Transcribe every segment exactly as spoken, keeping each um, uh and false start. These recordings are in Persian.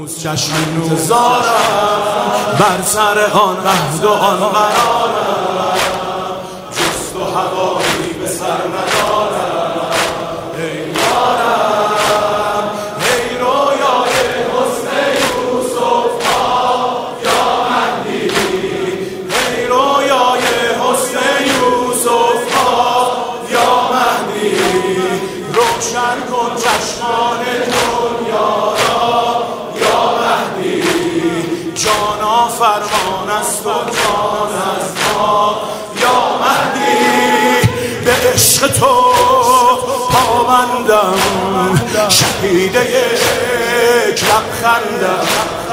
هنوز چشم انتظارم بر سر آن عهد و آن قرارم، جست و هوایی به سر ندارم. ای یارم ای رویای حسن یوسف ها یا مهدی، ای رویای حسن یوسف ها یا مهدی، روشن کن چشمان دنیا را یا مهدی، جانا فرمان است و جان از ما یا مهدی، به عشق تو پابندم، شهید یک لبخندم،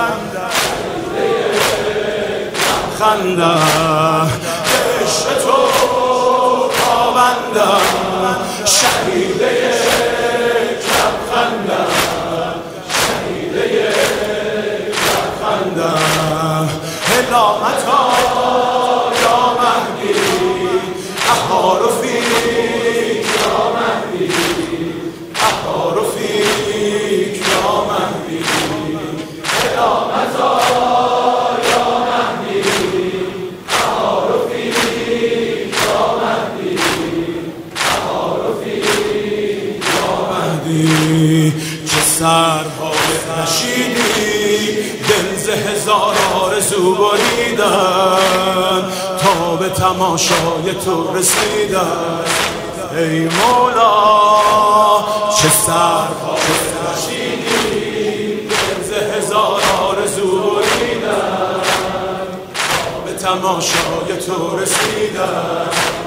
لبخندم، به عشق تو پابندم، شهید یک لبخندم، شهید یک لبخندم. هلامتا یا مهدی، احار فیک یا مهدی، احار فیک یا مهدی. هلامتا یا مهدی، احار فیک یا مهدی، احار فیک یا مهدی. چه سرهای نشیدی دل ز هزار آرزو بریدن، تا به تماشای تو رسیدن. ای مولا چه سرهای نشیدی دل ز هزار آرزو بریدن، تا به تماشای تو رسیدن.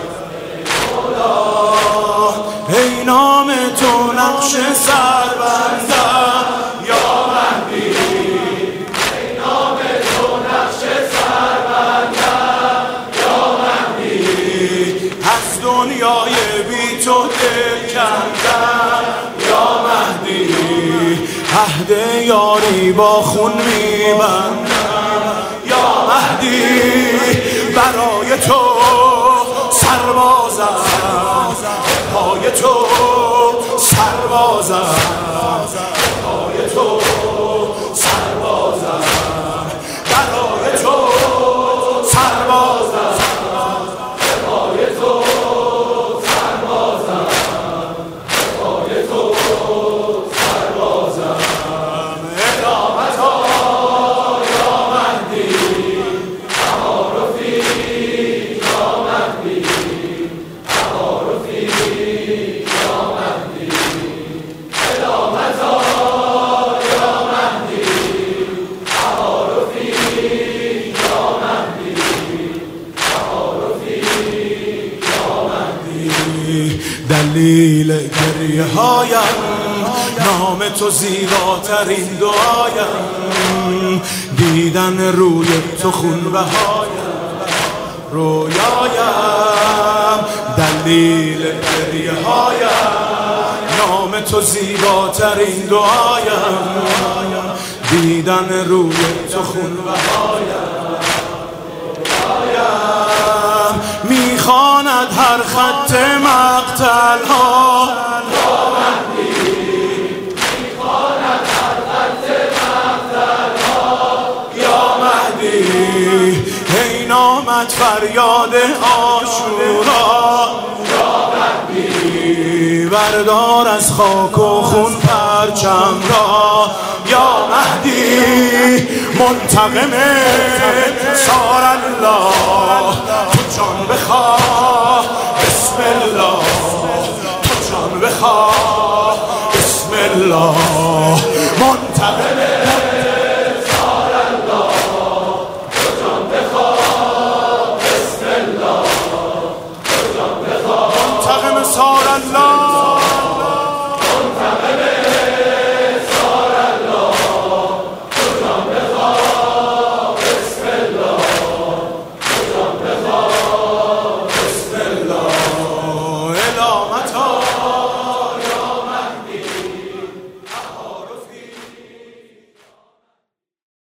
ای نام تو نقش سر بندم یا مهدی، ای نام تو نقش سر بندم یا مهدی، از دنیای بی تو دل کندم یا مهدی، عهد یاری با خون میبندم یا مهدی، برای تو سربازم، پای تو سربازم، پای تو سربازم، برای تو سربازم، پای تو سربازم، پای تو سربازم. ادامتا یا مهدی، احار فیک یا مهدی، احار فیک یا مهدی. ادامتا یا مهدی، احار فیک یا مهدی، احار فیک یا مهدی. دلیل گریه هایم نام تو زیباترین دعایم، دیدن روی تو خون بهایم رویایم. دلیل گریه هایم نام تو زیباترین دعایم، دیدن روی تو خون بهایم رویایم. میخواند هر خط مقتل ها یا مهدی، میخواند هر خط مقتل ها یا مهدی، ای نامت فریاد عاشورا یا مهدی، بردار از خاک و خون پرچم را یا مهدی. منتقم سار الله تو جان بخواه بسم الله، تو جان بخواه بسم الله. منتقم سار الله تو جان بخواه بسم الله، تو جان بخواه. منتقم سار الله